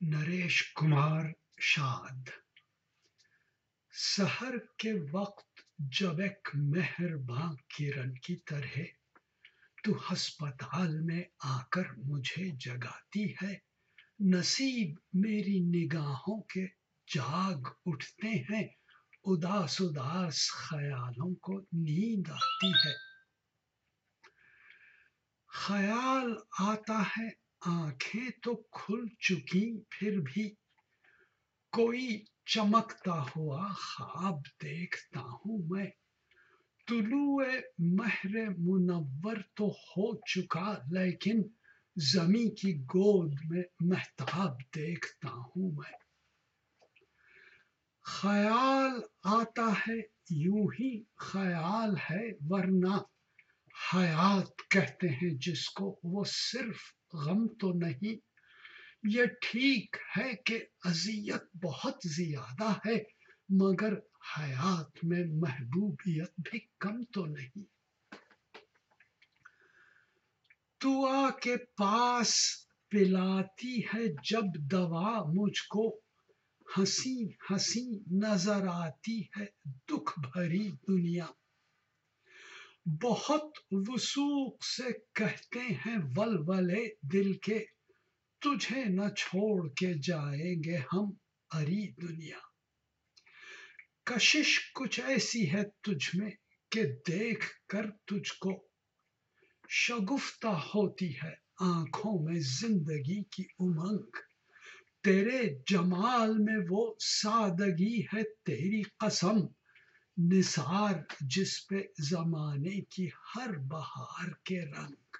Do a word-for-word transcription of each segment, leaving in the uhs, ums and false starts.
نریش کمار شاد۔ سحر کے وقت جب ایک مہرباں کرن کی طرح تو ہسپتال میں آ کر مجھے جگاتی ہے، نصیب میری نگاہوں کے جاگ اٹھتے ہیں، اداس اداس خیالوں کو نیند آتی ہے۔ خیال آتا ہے آنکھیں تو کھل چکی پھر بھی، کوئی چمکتا ہوا خواب دیکھتا ہوں میں، طلوع مہر منور تو ہو چکا لیکن زمیں کی گود میں مہتاب دیکھتا ہوں میں۔ خیال آتا ہے یوں ہی خیال ہے ورنہ حیات کہتے ہیں جس کو، وہ صرف غم تو نہیں۔ یہ ٹھیک ہے کہ اذیت بہت زیادہ ہے، مگر حیات میں محبوبیت بھی کم تو نہیں۔ تو آ کے پاس پلاتی ہے جب دوا مجھ کو، ہنسی ہنسی نظر آتی ہے دکھ بھری دنیا۔ بہت وثوق سے کہتے ہیں ولولے دل کے، تجھے نہ چھوڑ کے جائیں گے ہم اری دنیا۔ کشش کچھ ایسی ہے تجھ میں کہ دیکھ کر تجھ کو شگفتہ ہوتی ہے آنکھوں میں زندگی کی امنگ۔ تیرے جمال میں وہ سادگی ہے تیری قسم، نثار جس پہ زمانے کی ہر بہار کے رنگ۔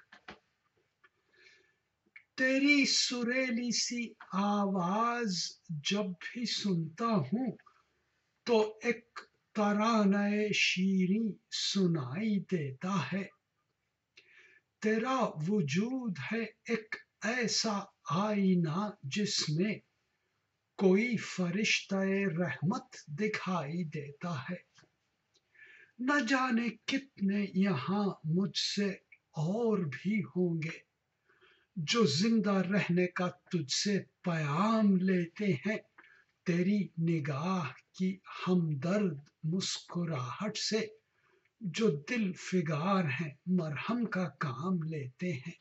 تیری سریلی سی آواز جب بھی سنتا ہوں تو ایک ترانہ شیریں سنائی دیتا ہے۔ تیرا وجود ہے ایک ایسا آئینہ جس میں کوئی فرشتہ رحمت دکھائی دیتا ہے۔ نہ جانے کتنے یہاں مجھ سے اور بھی ہوں گے جو زندہ رہنے کا تجھ سے پیام لیتے ہیں، تیری نگاہ کی ہمدرد مسکراہٹ سے جو دل فگار ہیں مرہم کا کام لیتے ہیں۔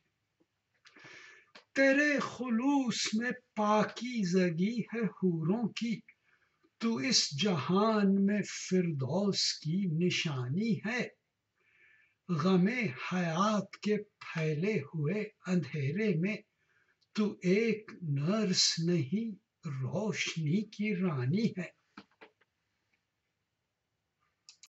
تیرے خلوص میں پاکیزگی ہے حوروں کی، تو اس جہان میں فردوس کی نشانی ہے۔ غم حیات کے پھیلے ہوئے اندھیرے میں تو ایک نرس نہیں روشنی کی رانی ہے۔